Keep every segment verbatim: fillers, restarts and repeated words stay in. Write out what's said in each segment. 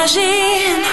imagine.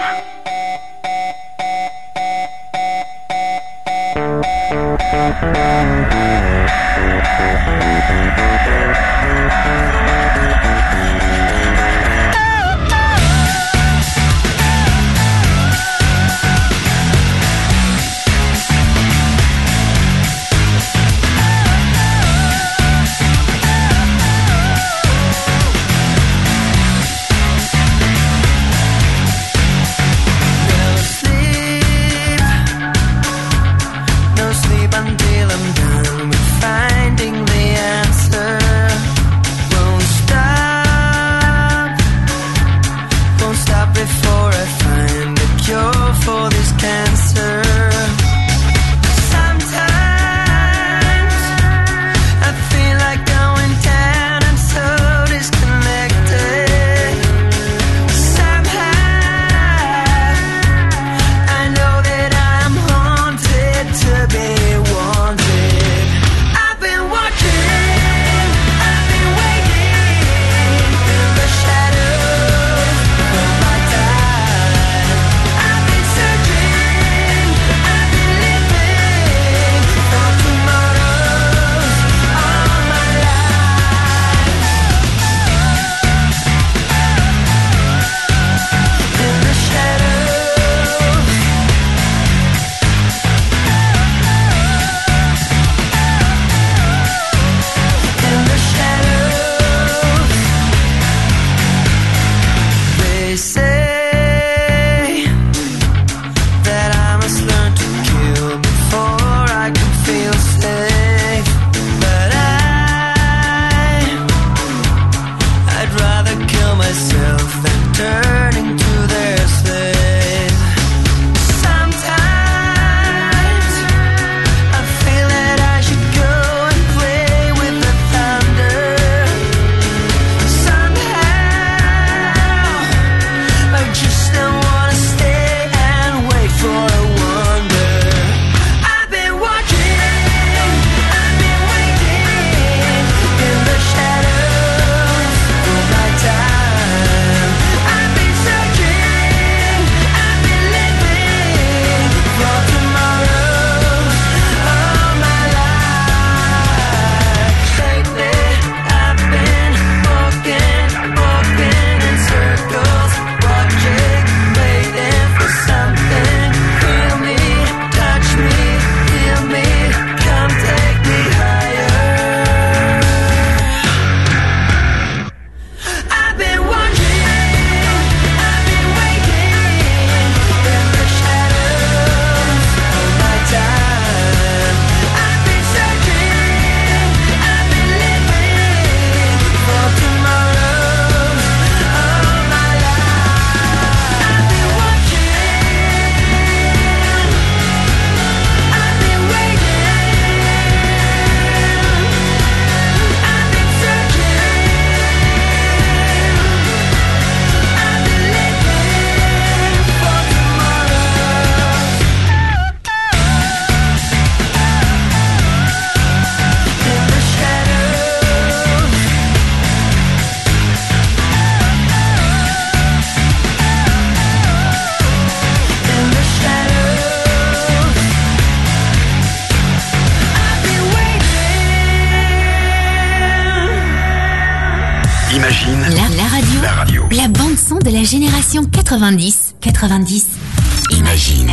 Imagine la, la radio, la radio, la bande son de la génération quatre-vingt-dix. quatre-vingt-dix. Imagine.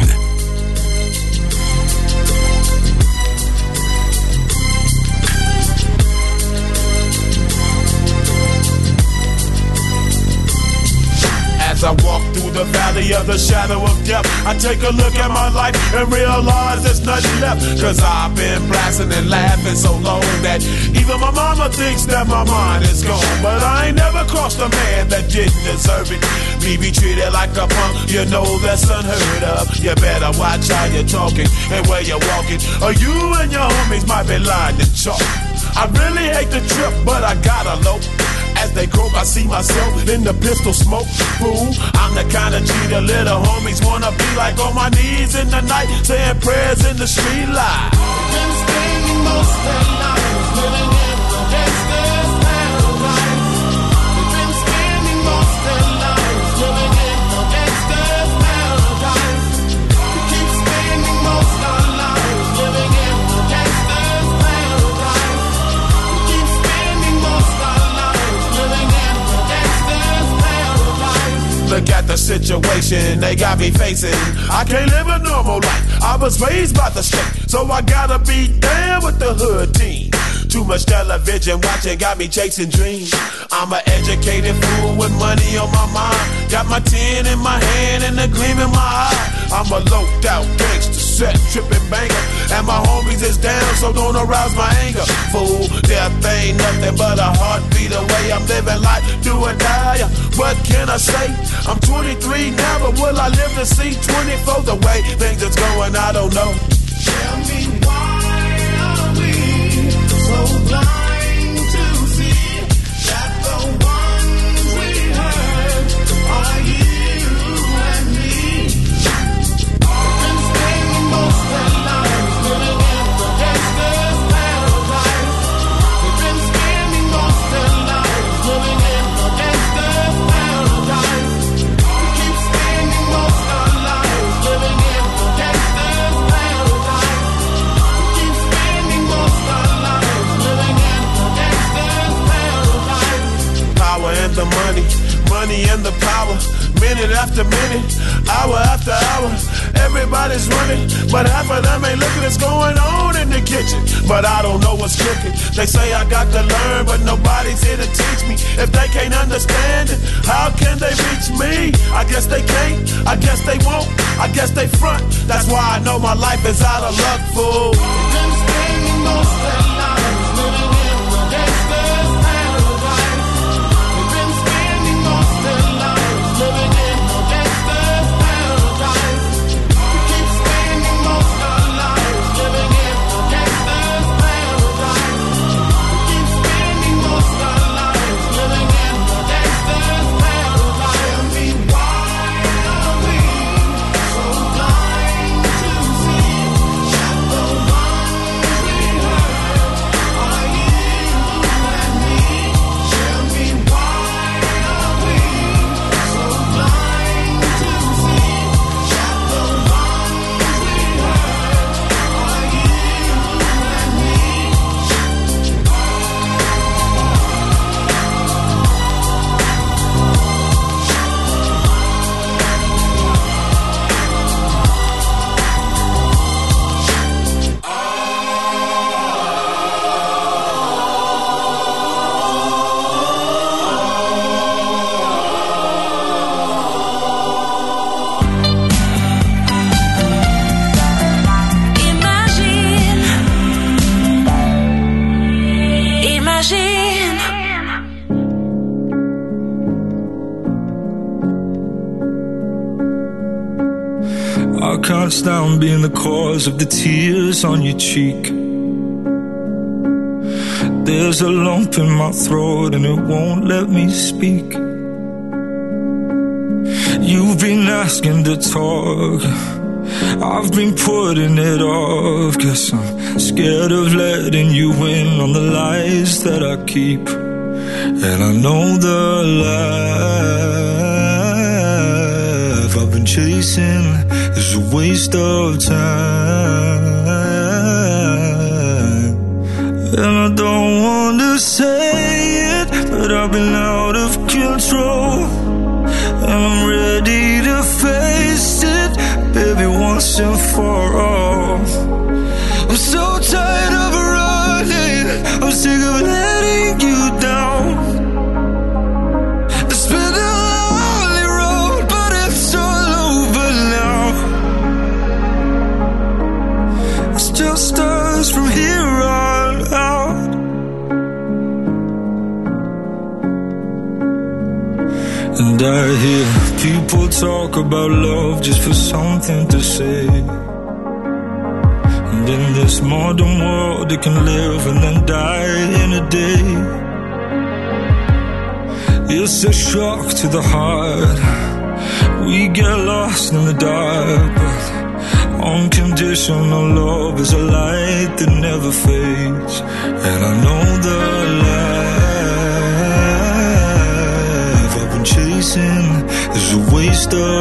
As I walk through the valley of the shadow of death, I take a look at my life and realize there's nothing left. Cause I've been blasting and laughing so long that even my mama thinks that my mind is gone. But I ain't never crossed a man that didn't deserve it. Me be treated like a punk, you know that's unheard of. You better watch how you're talking and where you're walking, or you and your homies might be lying to chalk. I really hate the trip, but I gotta low. As they croak, I see myself in the pistol smoke. Fool, I'm the kind of G the little homies wanna be like, on my knees in the night, saying prayers in the street light. Been spending most of their lives living in the gangster's paradise. They've been spending most of their lives living in the situation they got me facing. I can't live a normal life. I was raised by the state, so I gotta be down with the hood team. Too much television watching got me chasing dreams. I'm an educated fool with money on my mind. Got my tin in my hand and a gleam in my eye. I'm a loped out gangster, set tripping banger, and my homies is down, so don't arouse my anger. Fool, death ain't nothing but a heartbeat away. I'm living life, do or die. What can I say? I'm twenty-three now, but will I live to see twenty-four? The way things is going, I don't know. Tell me why are we so blind to see that the ones we hurt are you and me? We've been spending most of our lives living in the gangster's paradise. We've been spending most of our lives living in the gangster's paradise. We keep spending most of our lives living in the gangster's paradise. We keep spending most of our lives living in the gangster's paradise. Power and the money, money and the power. Minute after minute, hour after hour, everybody's running, but half of them ain't looking what's going on in the kitchen. But I don't know what's cooking. They say I got to learn, but nobody's here to teach me. If they can't understand it, how can they reach me? I guess they can't, I guess they won't, I guess they front. That's why I know my life is out of luck, fool. We've been spending most of our lives living in the gangster's paradise. We've been spending most of our lives living in the gangster's paradise. We keep spending most of our lives living in the gangster's paradise. We keep spending most of our lives living in the gangster's paradise. Tell me why are we so blind to see that the ones we hurt are you and me? Tell me why are we so blind to see that the ones we hurt are you and me? Imagine, imagine. I can't stand being the cause of the tears on your cheek. There's a lump in my throat and it won't let me speak. You've been asking to talk, I've been putting it off, 'cause I'm scared of letting you in on the lies that I keep. And I know the life I've been chasing is a waste of time. And I don't want to say it, but I've been out of control. And I'm ready to face it, baby, once and for all. I'm so tired of running, I'm sick of letting you down. It's been a lonely road, but it's all over now. It's just us from here on out. And I hear people talk about love just for something to say. And in this modern world, it can live and then die in a day. It's a shock to the heart. We get lost in the dark, but unconditional love is a light that never fades. And I know the life I've been chasing is a waste of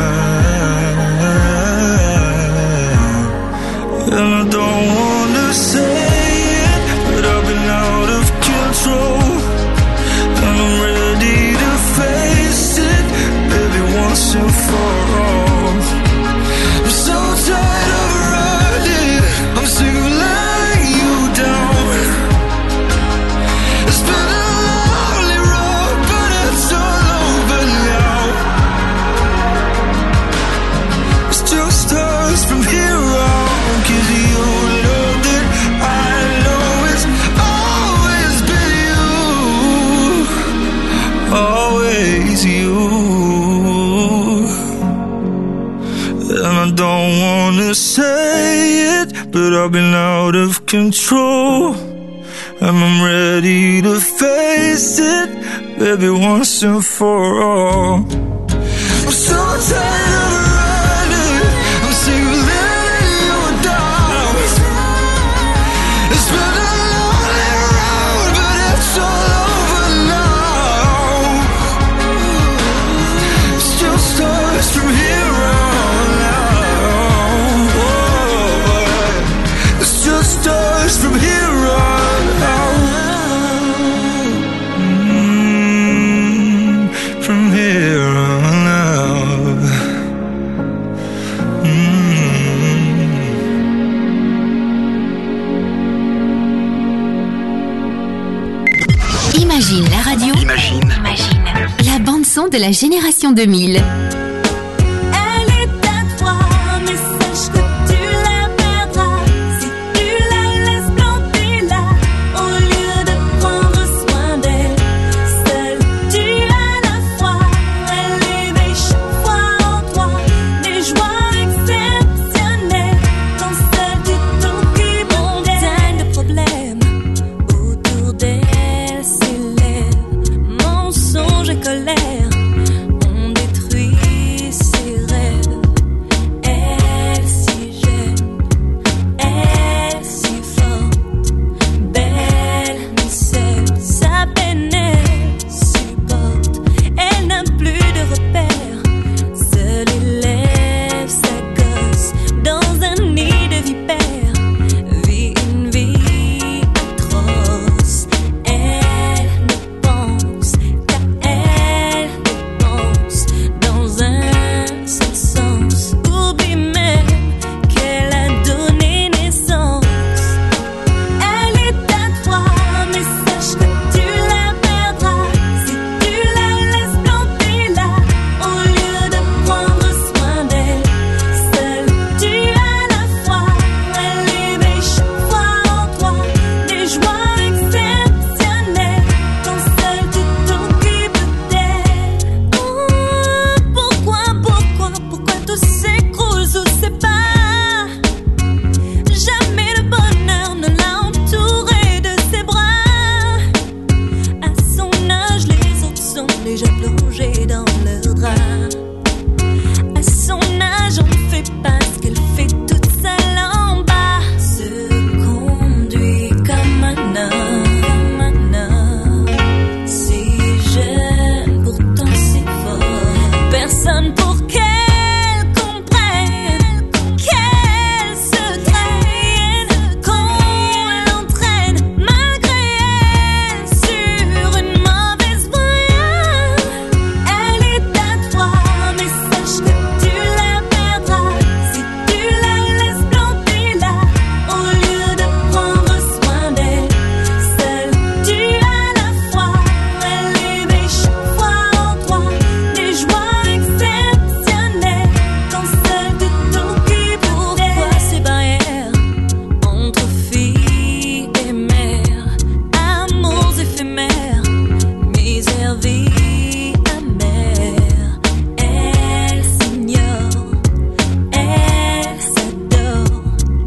time. And I don't want to say it, but I've been out of control. And I'm ready to face it, baby, once wanna say it, but I've been out of control. And I'm ready to face it, baby, once and for all. I'm so tired of running, I'm sick of letting you down. It's been a lonely road, but it's all over now. It still starts from here on out. It still starts from here on out. Mm, from here on out. Mm. Imagine la radio. Imagine. Imagine. La bande son de la génération deux mille. Elle est à toi, mais sache que tu la perdras si tu la laisses planter là, au lieu de prendre soin d'elle. Seule tu as la foi, elle éveille chaque fois en toi des joies exceptionnelles. Quand seul tu t'occupes d'elle, de problèmes autour d'elle s'élèvent mensonges et colère. On détruit ses rêves. Elle si jeune, elle si forte, belle mais seule, sa peine elle supporte. Elle n'a plus de repères, seule élève sa gosse dans un nid de vipères. Vit une vie atroce. Elle ne pense qu'à elle, dépense dans un seul sens. Oublie même qu'elle a donné naissance. Elle est à toi, mais sache que tu la perdras si tu la laisses planter là, au lieu de prendre soin d'elle. Seule tu as la foi, elle éveille chaque fois en toi des joies exceptionnelles. Quand seul tu t'occupes d'elle. Oh, pourquoi, pourquoi, pourquoi tout s'écroule sous ses pas? Jamais le bonheur ne l'a entouré de ses bras. À son âge, les autres sont déjà plongés dans leur drap. À son âge, on ne fait pas ce qu'elle fait toute seule en bas. Se conduit comme un homme, comme un homme. Si jeune, pourtant si fort. Personne pour qu'elle comprenne qu'elle se traîne, qu'on l'entraîne malgré elle sur une mauvaise voie. Elle est à toi, mais sache que tu la perdras si tu la laisses planter là, au lieu de prendre soin d'elle. Seule tu as la foi, elle éveille chaque fois en toi des joies exceptionnelles. Quand seul tu t'occupes d'elle. Pourquoi ces barrières entre filles et mères? Amours éphémères, misère, vie amère. Elle s'ignore, elle s'adore,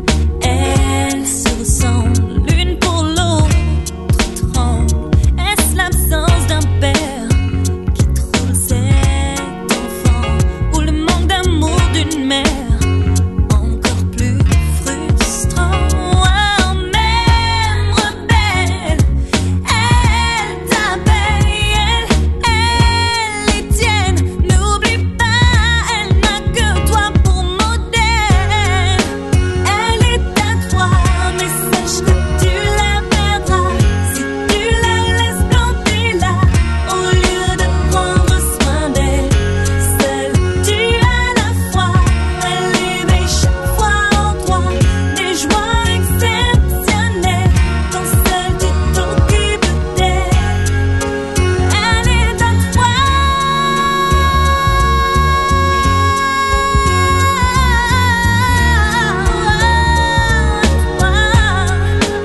elle se ressemble l'une pour l'autre, tremble. Est-ce l'absence d'un père qui trouble cet enfant, ou le manque d'amour d'une mère encore plus frustrant? Oh, même rebelle, elle t'abeille, elle, elle est tienne. N'oublie pas, elle n'a que toi pour modèle. Elle est à toi, mais sache que tu la perdras si tu la laisses planter là, au lieu de prendre soin d'elle. Seule tu as la foi, elle éveille chaque fois en toi des joies exceptionnelles. Quand seul tu t'occupes d'elle. Elle est à toi. Elle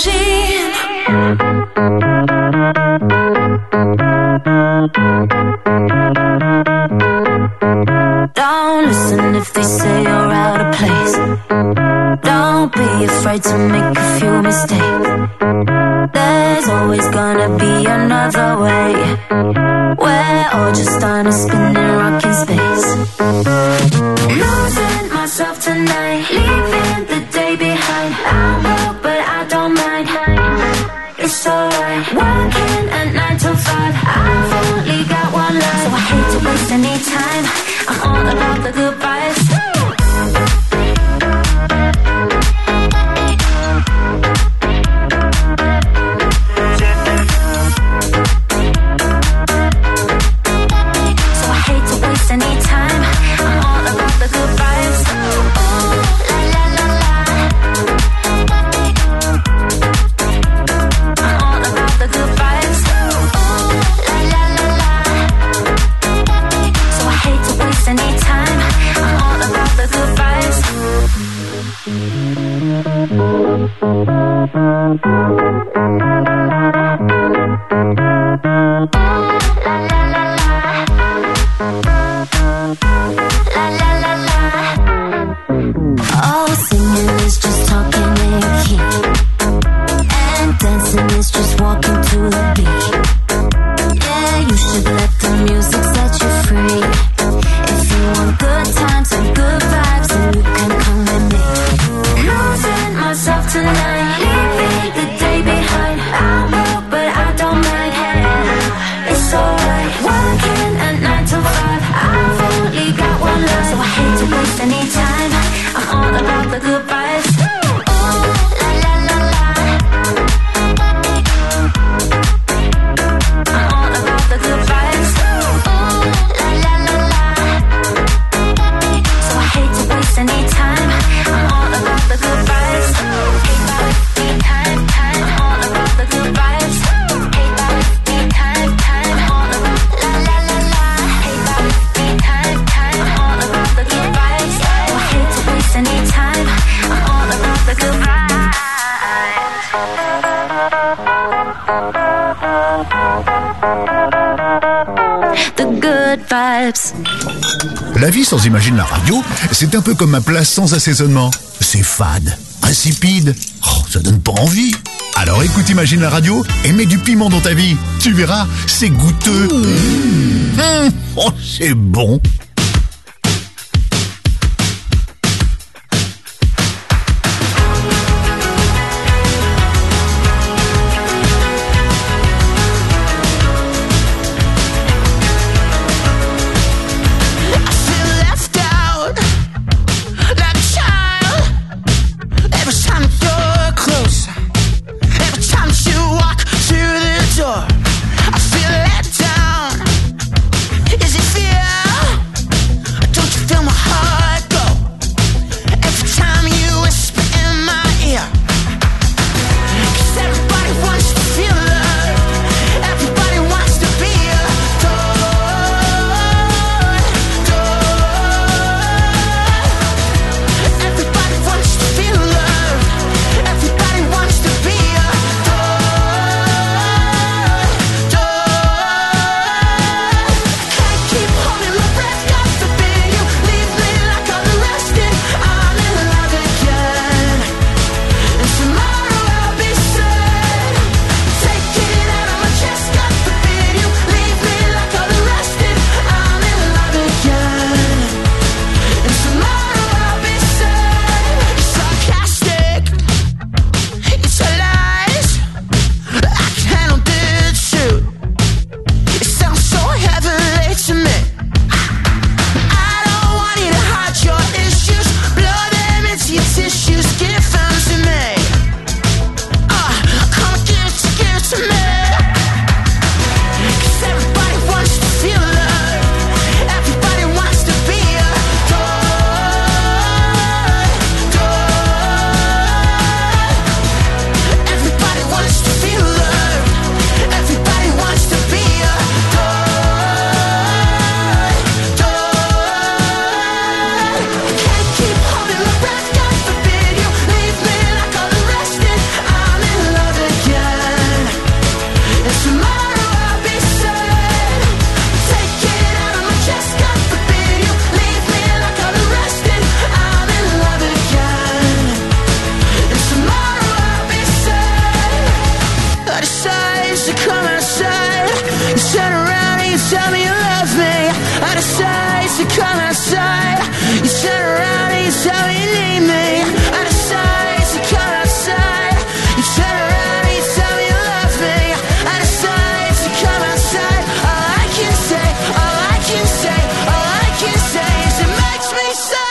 j'imagine. Don't listen if they say you're out of place. Don't be afraid to make a few mistakes. There's always gonna be another way. We're all just on a spinning rock in space. Losing myself tonight, leaving the day behind. I'm broke but I don't mind. It's alright. Working at nine to five. I've only got one life, so I hate to waste any time. I'm all about the good vibes. La vie sans Imagine la radio, c'est un peu comme un plat sans assaisonnement. C'est fade, insipide, oh, ça donne pas envie. Alors écoute Imagine la radio et mets du piment dans ta vie. Tu verras, c'est goûteux. Mmh. Mmh. Oh, c'est bon. I feel let down. Is it fear? come outside. You turn around and you tell me you need me. I decide to come outside. You turn around and you tell me you love me. I decide to come outside. All I can say, all I can say, all I can say is it makes me sad.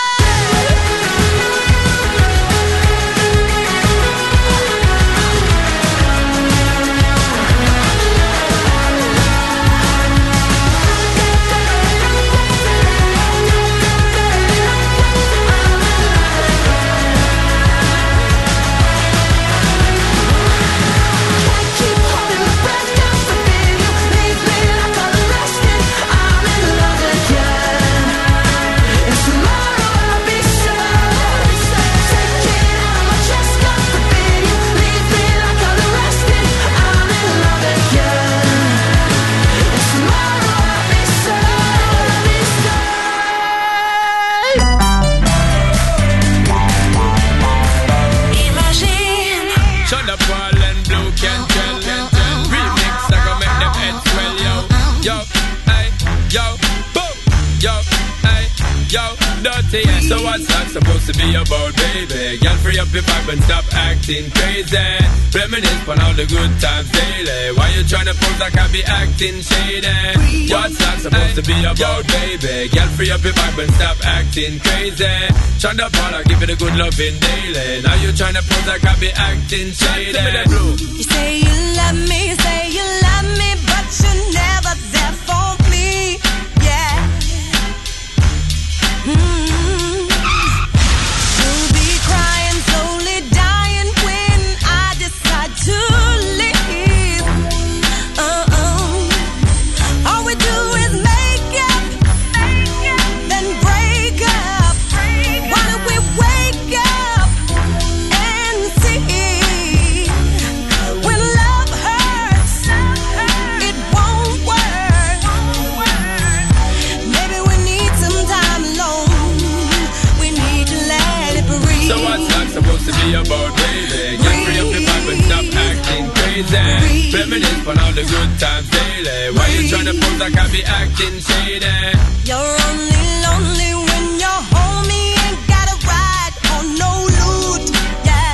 So what's that supposed to be about, baby? Girl, free up your vibe and stop acting crazy. Reminisce on all the good times daily. Why you tryna pose like I be acting shady? What's that supposed to be about, baby? Girl, free up your vibe and stop acting crazy. Tryna ball, I give it a good loving daily. Now you tryna pose like I be acting shady. You say you love me, you say you love me, but you're never there for me. Yeah. Mm. About baby, get free up your vibe and stop acting crazy. Reminisce on all the good times daily. Why you tryna pose like I be acting shady? You're only lonely when you're home. You ain't gotta ride on no loot. Yeah,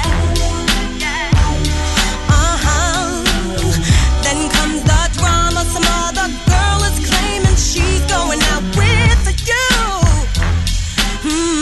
uh huh. Then comes the drama. Some other girl is claiming she's going out with you. Hmm.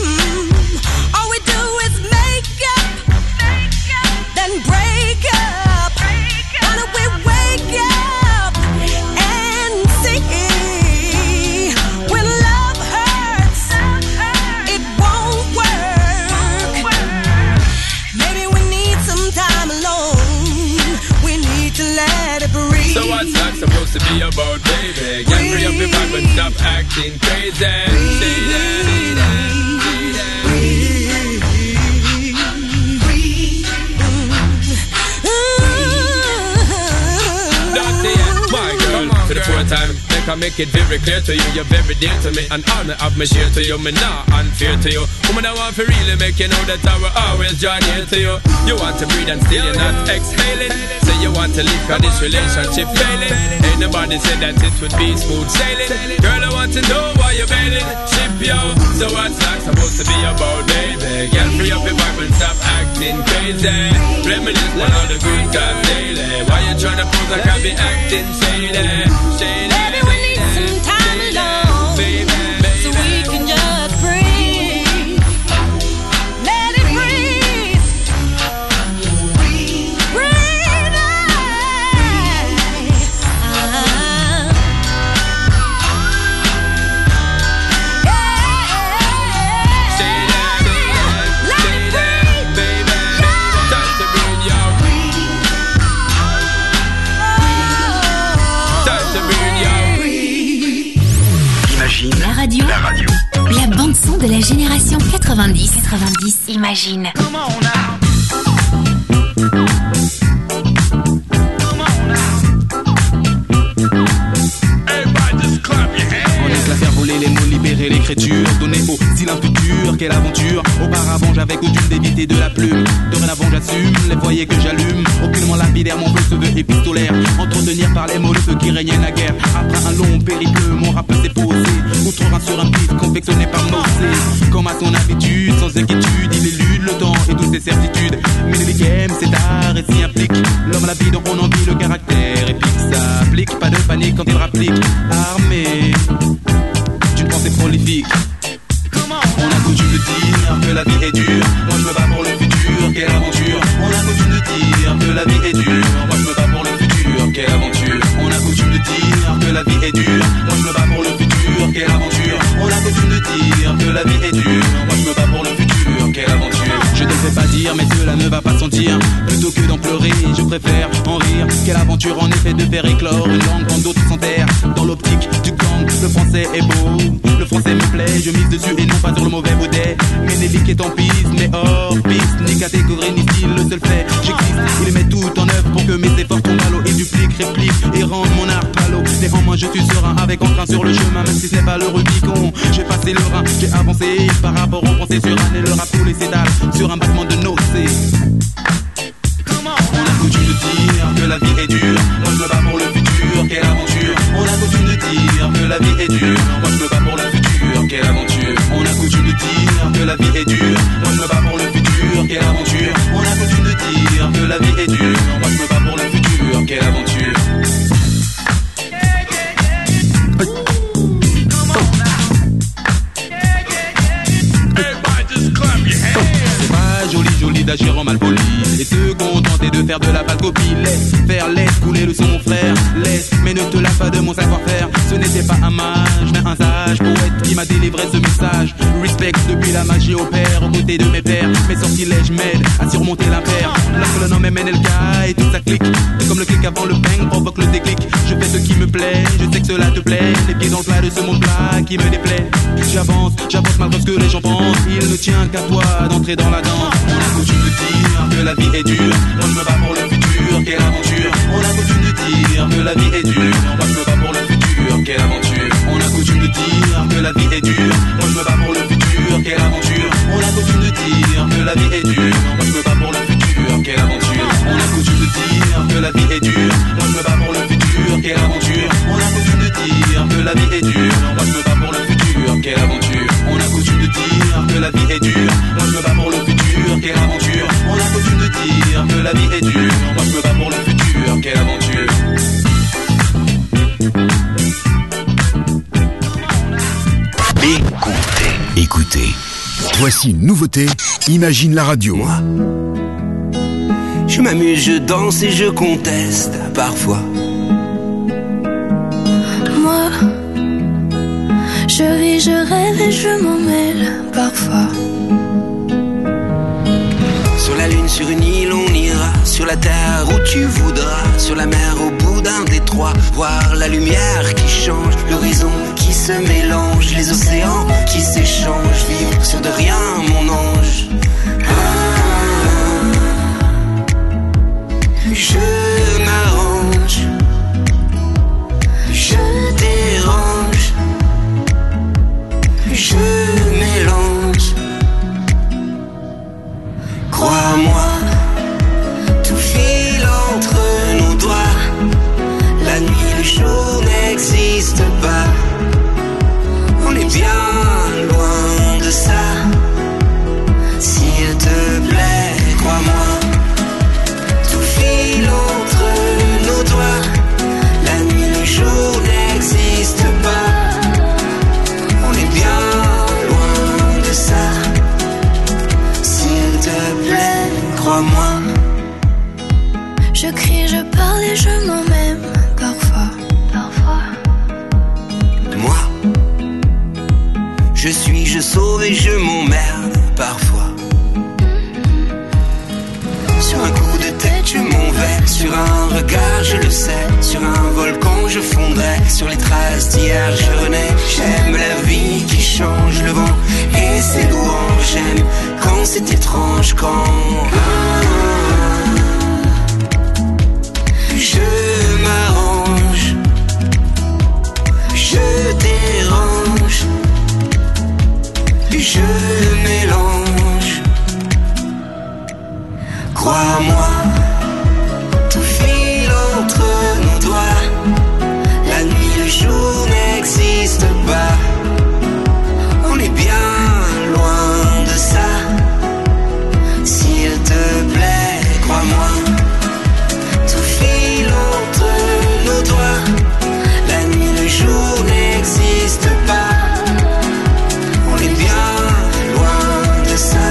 So what's that supposed to be about, baby? Get free up your vibe and stop acting crazy. Say that, say that, say that. Dirty, yeah, my girl, to the fourth time. Make I make it very clear to you, you're very dear to me, and honor of me share to you, me not unfair to you. Woman, I want to really make you know that I will always join here to you. You want to breathe and still you're not exhaling. Say you want to leave cause this relationship failing. Ain't nobody said that it would be smooth sailing. Girl, I want to know why you're bailing. Ship yo, so what's that supposed to be about, baby? Girl, free up your vibe and stop acting crazy. Reminisce on all the good times daily. Why you tryna pose like I be acting shady? Shady. Baby, we need some time alone, baby, baby, so we can just breathe. Let it breathe. Breathe. Breathe. Uh-huh. Yeah. Say that, say that, say that, baby, baby. Time to breathe, yo. Time to breathe, yo. Imagine la radio, la radio, la bande son de la génération quatre-vingt-dix. quatre-vingt-dix, Imagine. Come on now. Everybody just clap your hands. On laisse la faire voler Voler les mots, libérer l'écriture, donner au silence futur. Quelle aventure! Auparavant j'avais coutume d'éviter de la plume. Dorénavant j'assume les foyers que j'allume. Aucunement lapidaire, mon feu se veut épistolaire. Entretenir par les mots le feu qui régnait naguère. Après un long périple, mon rap s'est posé. Outre un sur un beat confectionné par Mosé. Comme à son habitude, sans inquiétude, il élude le temps et toutes ses certitudes. Mais les games, c'est art et s'y implique. L'homme à la vie dont on envie le caractère épique. S'applique, pas de panique quand il rapplique. Armé d'une pensée prolifique. On a coutume de dire que la vie est dure. Moi je me bats pour le futur, quelle aventure. On a coutume de dire que la vie est dure. Moi je me bats pour le futur, quelle aventure. On a coutume de dire que la vie est dure. Moi je me bats pour le futur, quelle aventure. On a coutume de dire que la vie est dure. Moi je me bats pour le futur, quelle aventure. Je ne sais pas dire mais cela ne va pas sentir. Plutôt que d'en pleurer, je préfère en rire. Quelle aventure en effet de faire éclore une langue quand d'autres s'enterrent. Dans l'optique du gang, le français est beau. Le français me plaît, je mise dessus et non pas sur le mauvais baudet. Ménélique est en piste, mais hors piste. Ni catégorie ni style, le seul fait, j'existe. Il les met tout en œuvre pour que mes efforts tombent à l'eau. Il duplique, réplique et rend mon art palo. Néanmoins je suis serein avec entrain sur le chemin. Même si ce n'est pas le Rubicon, j'ai passé le rein. J'ai avancé par rapport aux pensées sur un et le rap coule et s'étale sur un battement de notes. On a coutume de dire que la vie est dure. Moi je me bats pour le futur, quelle aventure. On a coutume de dire que la vie est dure. Moi je me bats pour le futur, quelle aventure. On a coutume de dire que la vie est dure. Moi je me bats pour le futur, quelle aventure. On a coutume de dire que la vie est dure. Moi je me bats pour le futur, quelle aventure. C'est pas joli joli d'agir en mal poli et se contenter de faire de la pâle copie. Laisse faire, laisse couler le son frère. Laisse, mais ne te lave pas de mon savoir-faire. Ce n'était pas un mage, mais un sage poète qui m'a délivré ce message. Respect depuis la magie opère aux côtés de mes pères. Mes sortilèges m'aident à surmonter l'impair. Lorsque le nom M N L K et toute sa clique, c'est comme le clic avant le bang provoque le déclic. Je fais ce qui me plaît, je sais que cela te plaît. Les pieds dans le plat de ce monde plat qui me déplaît. J'avance, j'avance malgré ce que les gens pensent. Il ne tient qu'à toi d'entrer dans la danse. On a coutume de dire que la vie est dure. Moi je me bats pour le futur, quelle aventure. On a coutume de dire que la vie est dure. Moi je me bats pour le futur, quelle aventure. On a coutume de dire que la vie est dure. Moi je me bats pour le futur, quelle aventure. On a coutume de dire que la vie est dure. Moi je me bats pour le futur, quelle aventure. On a coutume de dire que la vie est dure. Moi je me bats pour le futur, quelle aventure. On a coutume de dire que la vie est dure. Moi je me bats pour le futur, quelle aventure. On a coutume de dire que la vie est dure. Moi je me bats pour le futur, quelle aventure. On a coutume de dire que la vie est dure. Moi je me bats pour le futur, quelle aventure. Écoutez, écoutez. Voici une nouveauté, Imagine la radio. Moi, je m'amuse, je danse et je conteste parfois. Moi, je vis, je rêve et je m'en mêle parfois. Sur la lune, sur une île, on ira. Sur la terre où tu voudras. Sur la mer, au bout d'un détroit. Voir la lumière qui change. L'horizon qui se mélange. Les océans qui s'échangent. Vivre sur de rien, mon ange. Ah, je m'arrange. Je dérange. Je mélange. Crois-moi, tout file entre nos doigts. La nuit, le jour n'existe pas. On est bien loin de ça. S'il te plaît, crois-moi, tout file entre nos doigts. La nuit, le jour n'existe pas. On est bien loin de ça. S'il te plaît, crois-moi. Je crie, je parle et je m'en même parfois, parfois. Moi, je suis, je sauve et je m'emmerde parfois. Sur un coup de tête, je m'en vais. Sur un regard, je le sais. Sur un volcan, je fondrai. Sur les traces d'hier, je renais. J'aime la vie qui change, le vent et ses louanges. J'aime quand c'est étrange, quand je m'arrange. Je dérange. je mélange. Crois-moi, tout file entre nos doigts. La nuit, le jour n'existe pas. On est bien loin de ça. S'il te plaît, crois-moi, tout file entre nos doigts. La nuit, le jour n'existe pas. On est bien loin de ça.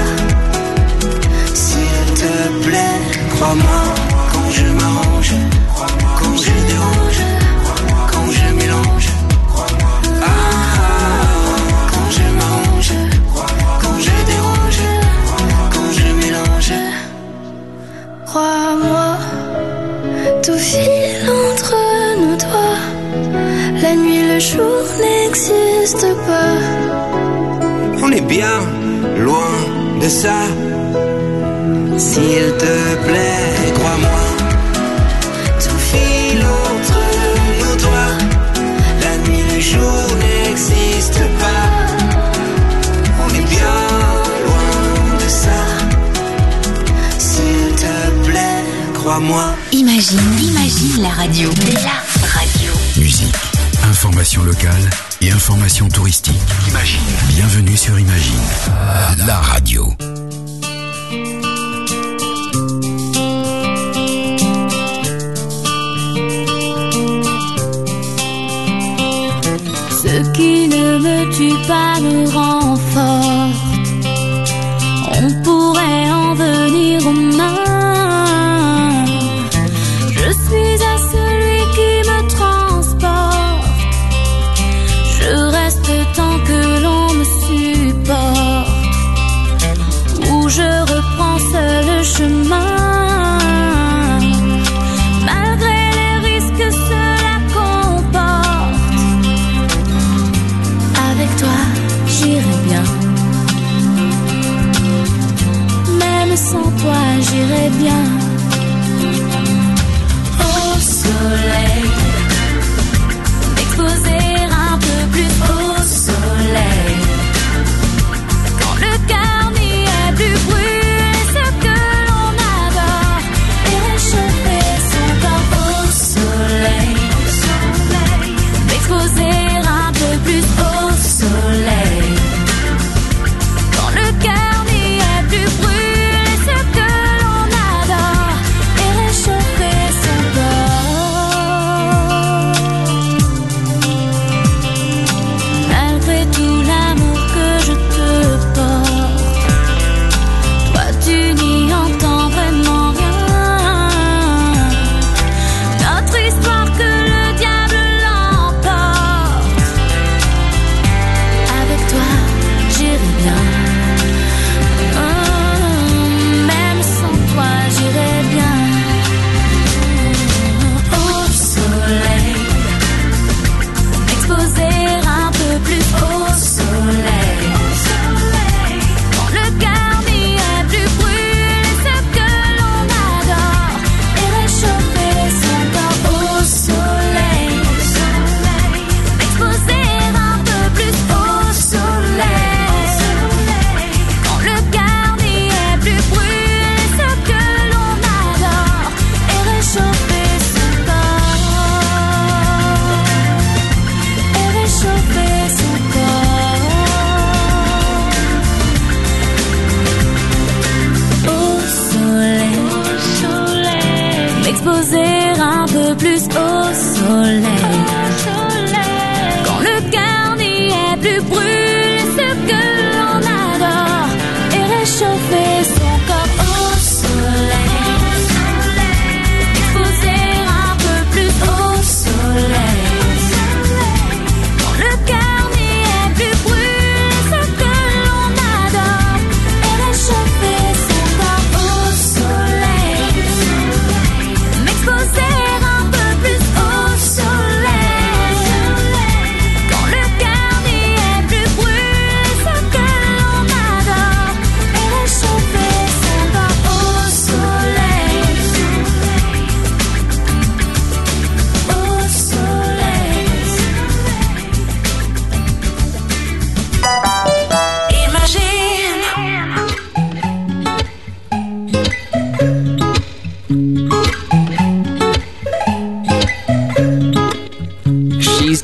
S'il te plaît, crois-moi, quand je m'arrange, quand je dérange, quand je mélange. Ah, quand je m'arrange, quand je dérange, quand je mélange. Crois-moi, tout file entre nos doigts. La nuit, le jour n'existe pas. On est bien loin de ça. S'il te plaît, crois-moi, tout file entre nos doigts. La nuit, le jour n'existe pas. On est bien loin de ça. S'il te plaît, crois-moi. Imagine, imagine la radio. La radio. Musique, information locale et information touristique. Imagine. Bienvenue sur Imagine, la radio. Ce qui ne me tue pas me rend forte. On pourrait en venir aux mains. Je suis à celui qui me transporte. Je reste tant que l'on me supporte. Où je reprends seul le chemin. Malgré les risques que cela comporte. Avec toi, j'irai bien. Même sans toi, j'irai bien. Au soleil, m'exposer un peu plus au soleil. Quand le cœur n'y est plus, brûler ce que l'on adore et réchauffer son corps au soleil. M'exposer un peu plus au soleil. Quand le cœur n'y est plus, brûler ce que l'on adore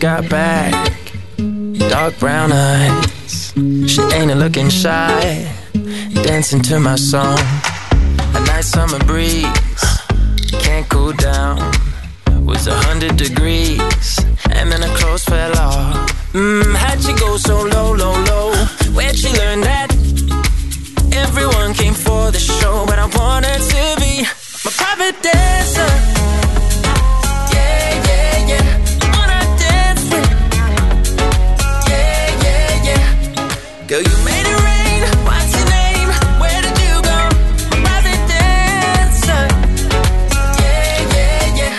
got back, dark brown eyes. She ain't looking shy, dancing to my song. A nice summer breeze, can't cool down. Was a hundred degrees, and then her clothes fell off. Mmm, how'd she go so low, low, low? Where'd she learn that? Everyone came for the show, but I wanted to be my private dancer. Yeah, yeah, yeah. Wanna dance with? Yeah, yeah, yeah. Girl, you made it rain. What's your name? Where did you go? My private dancer. Yeah, yeah, yeah.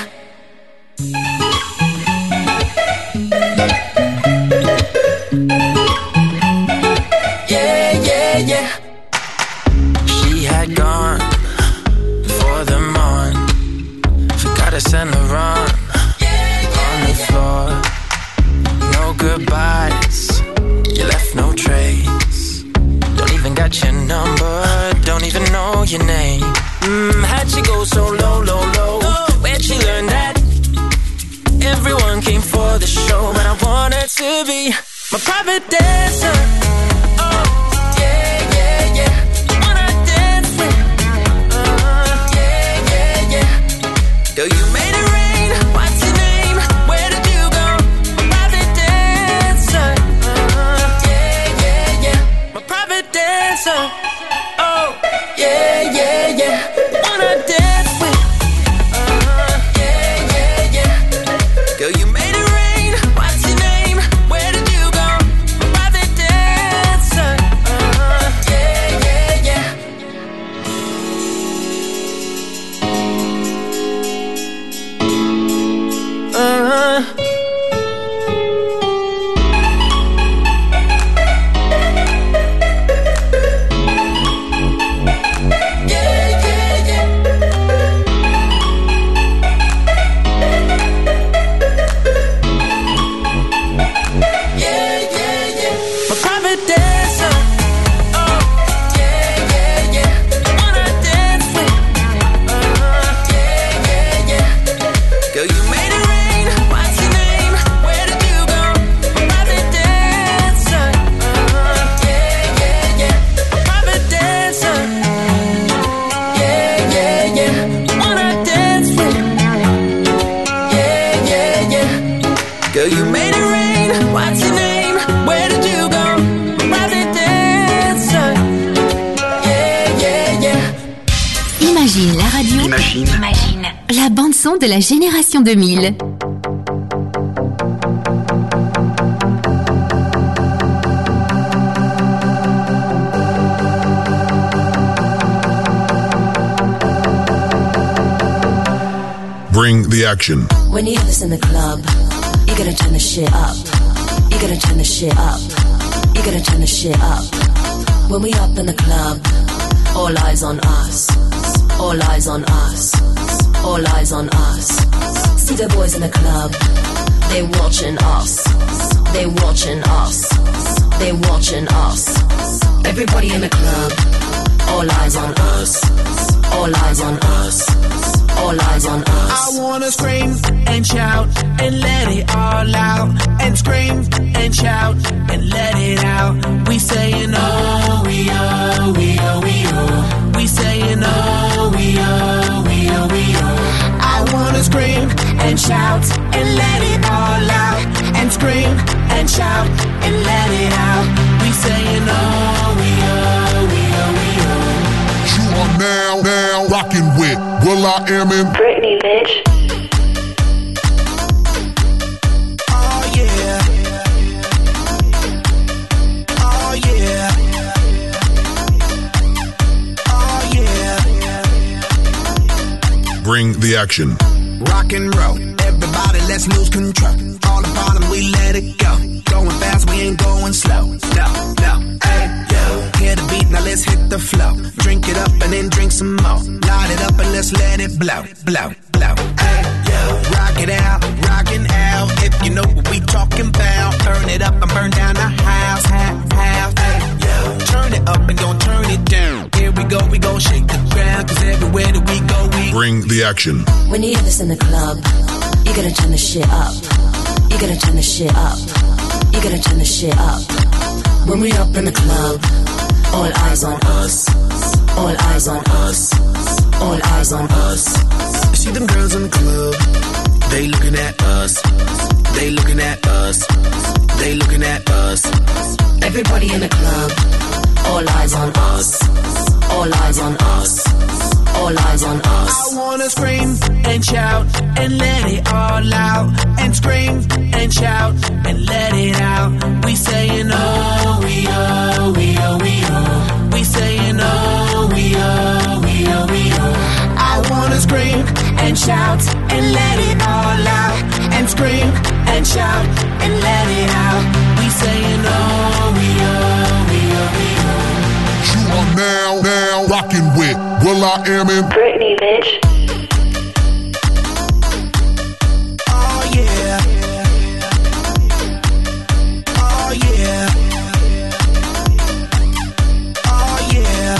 Yeah, yeah, yeah. She had gone for the morn. Forgot to send her on on the floor. No goodbyes, you left no trace. Don't even got your number, don't even know your name. Mmm, how'd she go so low, low, low? Where'd she learn that? Everyone came for the show, but I wanted to be my private dancer. Oh, yeah, yeah, yeah. Wanna dance with? Uh, yeah, yeah, yeah. Girl, you made it rain. What's your name? Where did you go? My private dancer. Uh, yeah, yeah, yeah. My private dancer. Oh, yeah, yeah, yeah. Wanna dance with? Uh, yeah, yeah, yeah. Girl, you made it rain. What's your name? Where did you go? My private dancer. Uh, yeah, yeah, yeah. Uh-huh. Yeah, yeah, yeah. Yeah, yeah, yeah. My private dancer. Oh, yeah, yeah, yeah. Wanna dance with? Uh, yeah, yeah, yeah. Girl, you made it rain. What's your name? Where did you go? My private dancer. Uh, yeah, yeah, yeah. My private dancer. Yeah, yeah, yeah. Wanna dance with? Yeah, yeah, yeah. Girl, you made it rain. What's your name? Where did you go? My private dancer. Yeah, yeah, yeah. Imagine la radio. Imagine. Imagine. La bande son de la génération deux mille. Bring the action. When you hear this in the club, you gotta turn the shit up. You gotta turn the shit up. You gotta turn the shit up. When we up in the club, all eyes on us. All eyes on us. All eyes on us. See the boys in the club, they watching us. They watching us. They watching us. Everybody in the club, all eyes on us. All eyes on us. All eyes on us. I wanna scream and shout and let it all out. And scream and shout and let it out. We saying oh, we oh, we oh, we oh. We saying oh, we oh, we oh, we oh. I wanna scream and shout and let it all out. And scream and shout and let it out. We saying oh, we oh, we oh, we oh. You are now, now rocking with Will I Am in Britney, bitch. Oh yeah. Oh yeah. Oh yeah. Bring the action. Rock and roll, everybody let's lose control. All the bottom we let it go. Going fast, we ain't going slow. No, no, hey, yo. Hear the beat, now let's hit the flow. Drink it up and then drink some more. Light it up and let's let it blow, blow, blow. Hey, yo. Rock it out, rockin' out. If you know what we talking about. Turn it up and burn down the house, house, house. Hey, yo. Turn it up and gon' turn it down. Here we go, we gon' shake the ground. Cause everywhere that we go, we bring the action. When you hear this in the club, you gotta turn the shit up. You you gotta turn the shit up. You gotta turn the shit up. When we up in the club, all eyes on us. All eyes on us. All eyes on us. You see them girls in the club, they looking at us. They looking at us. They looking at us. Everybody in the club, all eyes on us. All eyes on us. All eyes on us. I wanna scream and shout and let it all out. And scream and shout and let it out. We saying oh, we oh, we oh, we oh. We saying oh, we oh, we oh, we oh. I wanna scream and shout and let it all out. And scream and shout and let it out. We saying oh, we oh, we oh, we oh. You are now, now rocking with Will I Am in Britney, bitch. Oh yeah. Oh yeah. Oh yeah.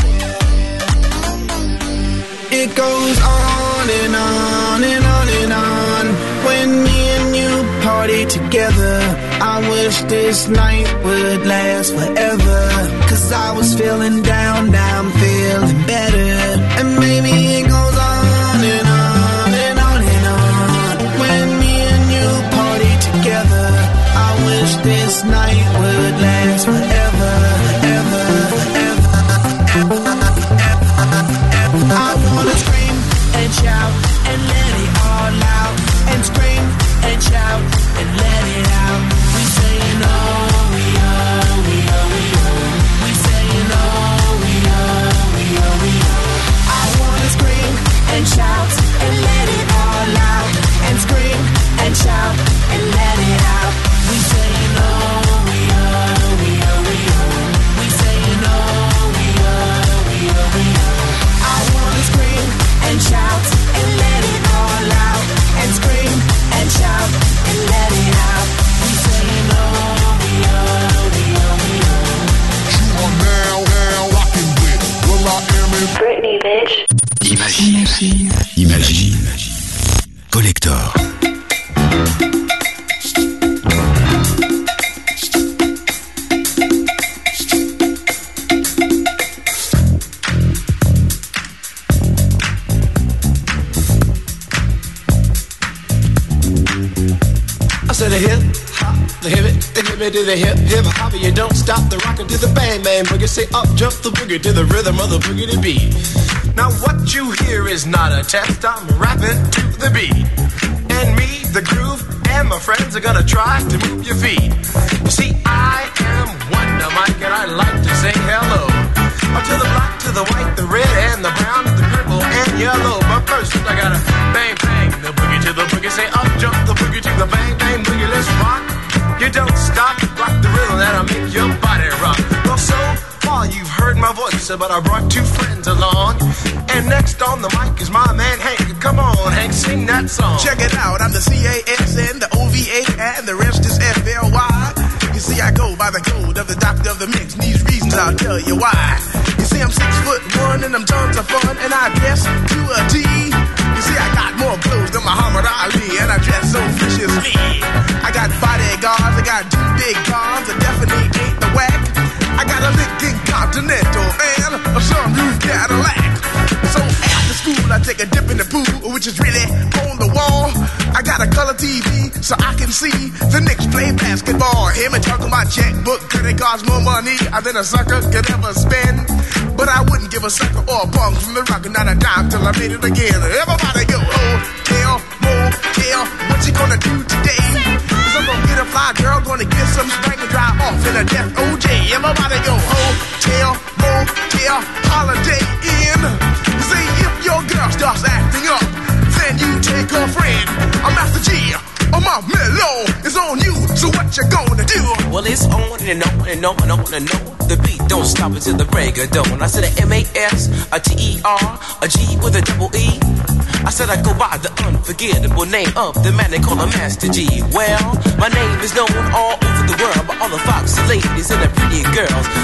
It goes on and on and on and on. When me and you party together, I wish this night would last forever. Cause I was feeling down, now I'm feeling better. And maybe it goes on and on and on and on. When me and you party together, I wish this night would last forever, forever, forever, forever, forever. I wanna scream and shout and let it all out. And scream and shout and let it out. We saying oh, we oh, we oh, we oh. We saying oh, we oh, we oh, we oh. I wanna scream and shout and let it all out. And scream and shout and let it out. We saying oh, we oh, we oh, we oh. We saying oh, we oh, we oh, we oh. I wanna scream and shout and let it all out. And scream and shout and let it out. We saying oh, we oh, we oh, we oh. You are now, now rocking with Will I Am in Britney, bitch. Imagine. Imagine. Collector. To the hip hop, the hip it, the hip it to the hip hip hop. You don't stop the rockin' to the bang bang boogie. Say up jump the boogie to the rhythm of the boogie to beat. Now what you hear is not a test. I'm rapping to the beat, and me, the groove, and my friends are gonna try to move your feet. You see, I am Wonder Mike, and I like to say hello to the black, to the white, the red, and the brown, the purple, and yellow. But first, I gotta bang bang the boogie to the boogie. Say up jump the boogie to the bang bang boogie. Let's rock. You don't stop, rock the rhythm that'll make your body rock. Well, so far you've heard my voice, but I brought two friends along. And next on the mic is my man Hank. Come on, Hank, sing that song. Check it out, I'm the C A S N, the O V A, and the rest is F L Y. You see, I go by the code of the doctor of the mix, and these reasons I'll tell you why. You see, I'm six foot one, and I'm tons of fun, and I dress to a T. You see, I got more clothes than Muhammad Ali, and I dress so viciously. I got bodyguards, I got two big guns, I definitely ain't the whack. I got a Lincoln Continental and a sunroof Cadillac. So after school, I take a dip in the pool, which is really on the wall. I got a color T V so I can see the Knicks play basketball. Him and talking my checkbook, could it cost more money than a sucker could ever spend? But I wouldn't give a sucker or a punk from the rock, not a dime till I made it again. Everybody go, hotel, motel, what you gonna do today? Cause I'm gonna get a fly girl, gonna get some spank and drive off in a death O J. Everybody go, hotel, motel, holiday inn. See, if your girl starts acting up, then you take her friend. I'm Master G, oh my mellow is on you, so what you gonna do? Well, it's on and on and on and on and on. The beat don't stop until the break of dawn. I said a M A S, a T E R, a G with a double E. I said I go by the unforgettable name of the man they call a Master G. Well, my name is known all over the world by all the foxy ladies and the pretty girls. I'm going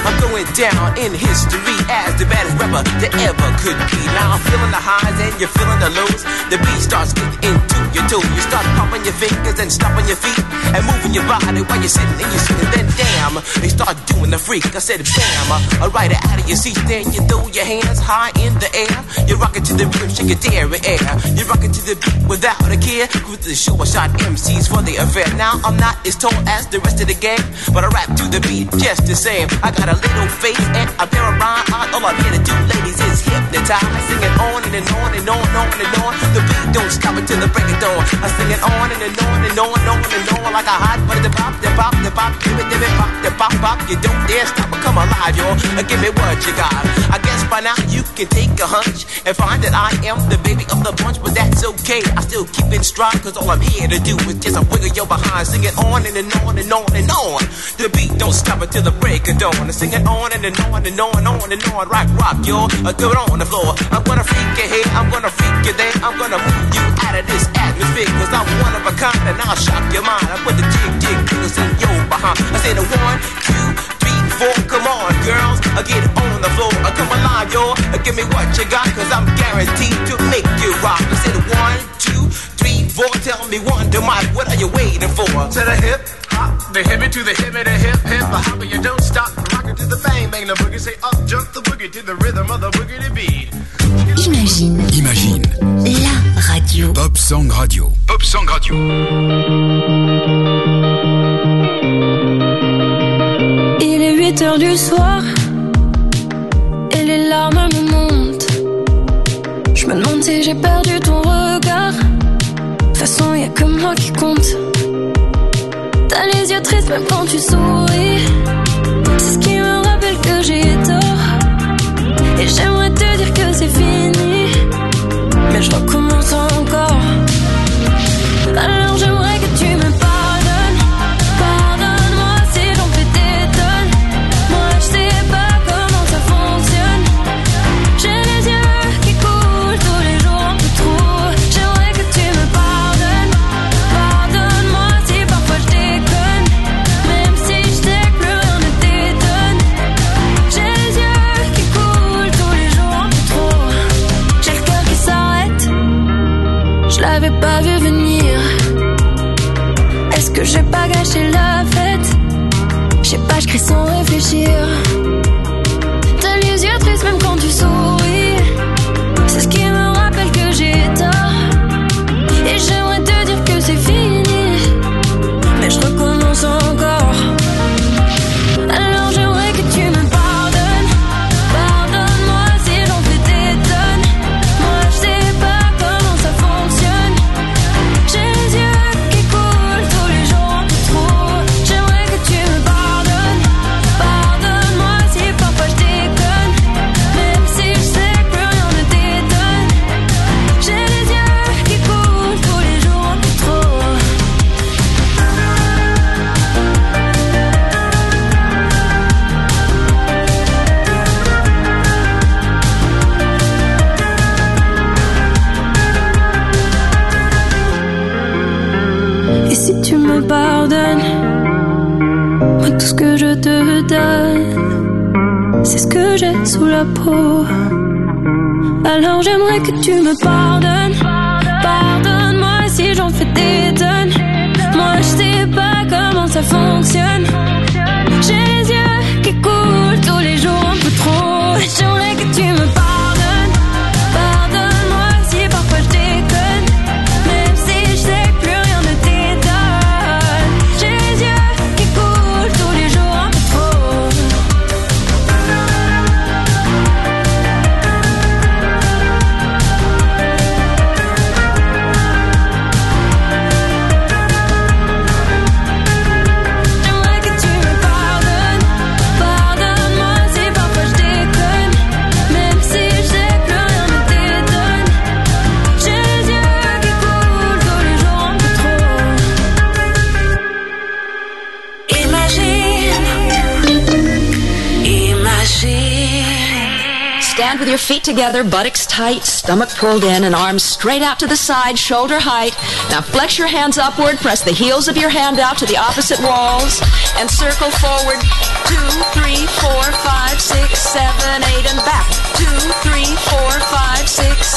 went down in history as the baddest rapper that ever could be. Now I'm feeling the highs and you're feeling the lows. The beat starts getting into your toe. You start popping your fingers and stomping your feet and moving your body while you're sitting and you're sitting. Then damn, they start doing the freak. I said bam, uh, right out of your seat. Then you throw your hands high in the air. You're rocking to the rhythm, shake your dairy air. You're rocking to the beat without a care. With the show, I shot M Cs for the affair. Now I'm not as tall as the rest of the game, but I rap to the beat just the same. I got a little face and a pair of rhyme eyes. All I'm here to do, ladies, is hypnotize. I sing it on and, and on and on and on and on. The beat don't stop until the break of dawn. I sing it on and, and on and on and on and on like a hot butter. The pop, the pop, the pop, give it, give it, pop, the pop, pop. You don't dare stop or come alive, y'all. Give me what you got. I guess by now you can take a hunch and find that I am the baby of the bunch, but that's okay. I still keep it strong, cause all I'm here to do is just a wiggle your behind. Sing it on and, and on and on and on. The beat don't stop until the break of dawn. I sing it on and, and on and on and on and on. Rock, rock, y'all. Uh, do it on the floor. I'm gonna freak you here, I'm gonna freak you there. I'm gonna move you out of this atmosphere, cause I'm one of a kind and I'll shock your mind. I put the jig, jig, jiggles in your behind. I say the one, two, three, four. Come on, girls, I get on the floor. I come alive, y'all. Give me what you got, cause I'm guaranteed to make you rock. I said one, two, three, four. Tell me one, to Mike, what are you waiting for? To the hip, hop, the hippie to the hippie, the hip, hip, the hopper, you don't stop. Rockin' to the bang, bang the boogie, say up, jump the boogie to the rhythm of the boogie to beat. Imagine. Imagine. La radio. Pop Song Radio. Pop Song Radio. Il est huit heures du soir et les larmes me montent. Je me demande si j'ai perdu ton regard. De toute façon, y'a que moi qui compte. T'as les yeux tristes même quand tu souris. C'est ce qui me rappelle que j'ai tort. Et j'aimerais te dire que c'est fini, mais je recommence encore. Alors j'aimerais que tu me pardonnes. Pardonne-moi si j'en fais des tonnes. Moi je sais pas comment ça fonctionne. J'ai les yeux qui coulent tous les jours un peu trop. J'aimerais que tu me pardonnes. Pardonne-moi si parfois je déconne, même si je sais que plus rien ne t'étonne. J'ai les yeux qui coulent tous les jours un peu trop. J'ai le cœur qui s'arrête, je l'avais pas vu venir. Est-ce que j'ai pas gâché la fête? Je sais pas, je crie sans réfléchir. T'as les yeux tristes même quand tu souris. C'est ce qui me rappelle que j'ai tort. Et j'aimerais te dire que c'est fini, mais je recommence encore. Alors j'aimerais que tu me pardonnes. Pardonne-moi si j'en fais des tonnes. Moi je sais pas comment ça fonctionne. J'ai les yeux qui coulent tous les jours un peu trop. J'aimerais que tu me pardonnes. Pardonne-moi si parfois je déconne, même si je sais que plus rien ne t'étonne. J'ai les yeux qui coulent tous les jours un peu trop. Et si tu me pardonnes, moi tout ce que je te donne, c'est ce que j'ai sous la peau. Alors j'aimerais que tu me pardonnes. Pardonne-moi si j'en fais des tonnes. Moi je sais pas comment ça fonctionne. J'ai les yeux qui coulent tous les jours un peu trop. J'aimerais que tu me pardonnes. Pardonne-moi si parfois je déconne, même si je sais que plus rien ne t'étonne. J'ai les yeux qui coulent tous les jours un peu trop. J'aimerais que tu me pardonnes. Pardonne-moi si parfois je déconne, même si je sais que plus rien ne t'étonne. J'ai les yeux qui coulent tous les jours un peu trop. Imagine. Imagine. Stand with your feet together, buttocks tight, stomach pulled in, and arms straight out to the side, shoulder height. Now flex your hands upward, press the heels of your hand out to the opposite walls, and circle forward two, three, four, five,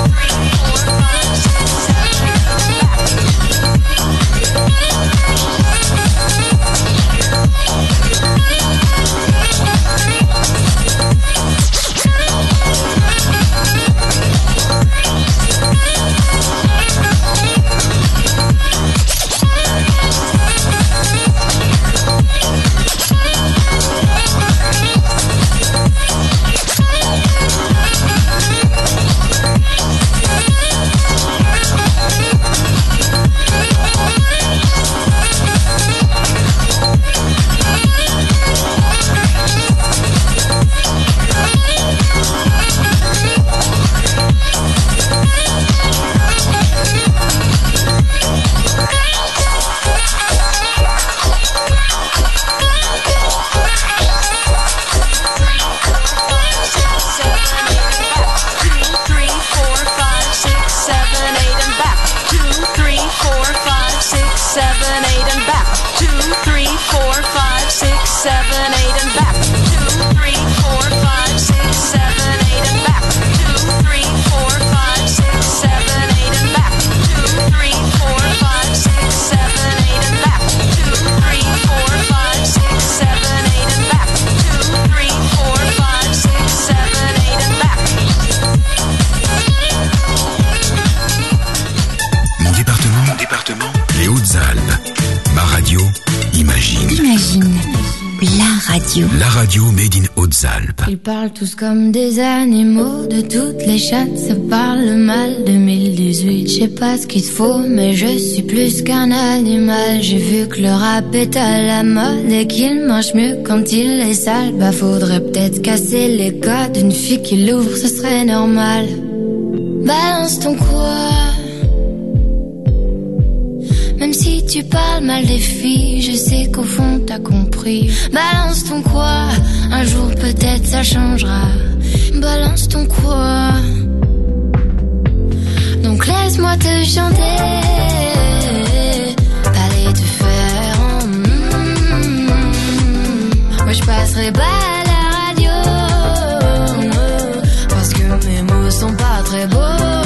La radio made in Hautes-Alpes. Ils parlent tous comme des animaux, de toutes les chattes, ça parle mal. deux mille dix-huit, je sais pas ce qu'il te faut, mais je suis plus qu'un animal. J'ai vu que le rap est à la mode et qu'il mange mieux quand il est sale. Bah faudrait peut-être casser les codes, une fille qui l'ouvre, ce serait normal. Balance ton quoi. Même si tu parles mal des filles, je sais qu'au fond t'as compris. Balance ton quoi, un jour peut-être ça changera. Balance ton quoi. Donc laisse-moi te chanter. Allez te faire en mm, moi je passerai pas à la radio, parce que mes mots sont pas très beaux.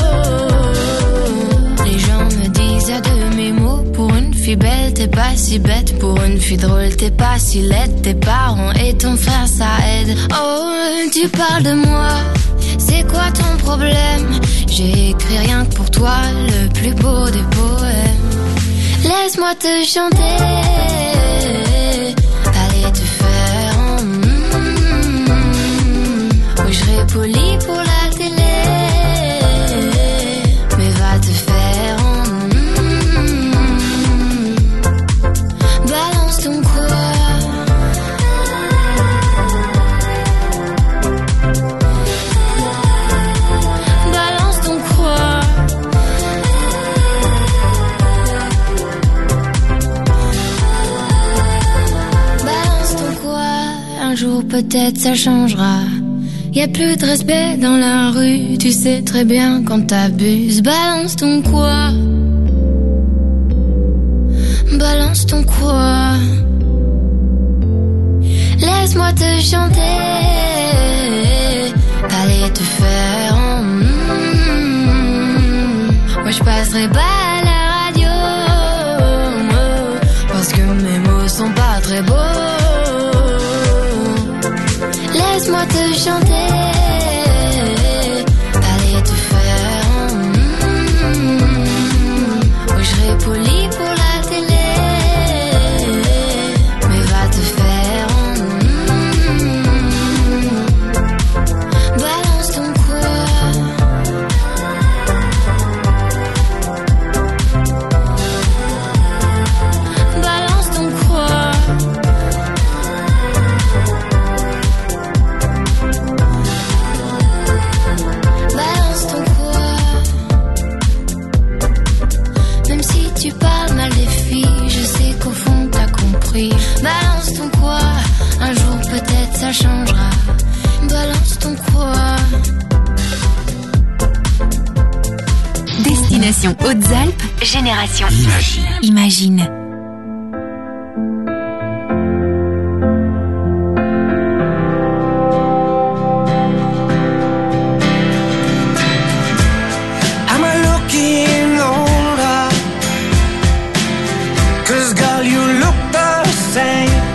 Les gens me disent à demi-mot. Pour une fille belle, t'es pas si bête. Pour une fille drôle, t'es pas si laide. Tes parents et ton frère, ça aide. Oh, tu parles de moi. C'est quoi ton problème? J'ai écrit rien que pour toi, le plus beau des poèmes. Laisse-moi te chanter. Allez te faire en mm, oui, je serai poli pour la télé, mais va te faire en ton quoi. Balance ton quoi. Balance ton quoi. Un jour peut-être ça changera. Y a plus de respect dans la rue. Tu sais très bien quand t'abuses. Balance ton quoi. Balance ton quoi. Laisse-moi te chanter. Allez te faire en mm, moi je passerai pas à la radio, parce que mes mots sont pas très beaux. pour te chanter, aller te faire. Mm-hmm. Oui, je serai poli pour la télé, mais va te faire. Mm-hmm. Balance ton quoi. Balance ton quoi. Balance ton quoi. Même si tu parles mal des filles, je sais qu'au fond t'as compris. Balance ton quoi. Un jour peut-être ça changera. Balance ton quoi. Destination Hautes-Alpes, Génération Imagine. Imagine. Am I looking older? 'Cause girl, you look the same.